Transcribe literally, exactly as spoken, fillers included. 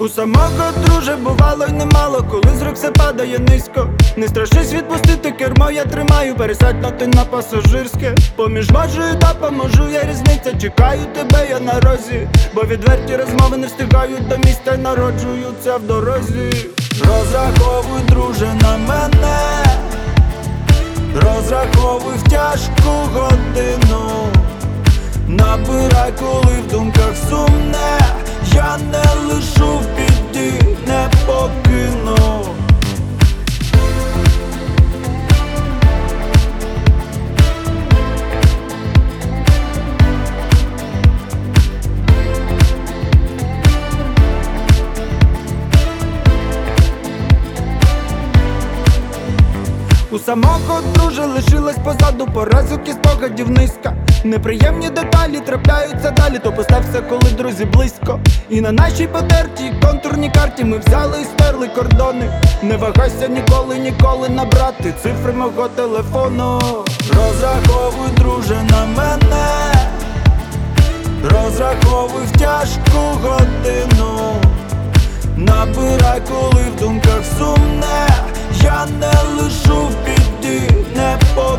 У самого, друже, бувало й немало, коли з рук все падає низько. Не страшись відпустити кермо, я тримаю, пересядь на пасажирське. Поміж можу та поможу, я різниця, чекаю тебе, я на розі. Бо відверті розмови не встигають до міста й народжуються в дорозі. Розраховуй, друже, на мене, розраховуй в тяжку годину. Набирай, коли в думках сумне, я не лишу в біді, не покину. У самого, друже, лишилась позаду поразок і спогадів низка. Неприємні деталі трапляються далі, то постався, коли друзі близько. І на нашій потертій контурній карті ми взяли і стерли кордони. Не вагайся ніколи, ніколи набрати цифри мого телефону. Розраховуй, друже, на мене, розраховуй в тяжку годину. Набирай, коли в думках сумне, я не лишу в біді, не покину.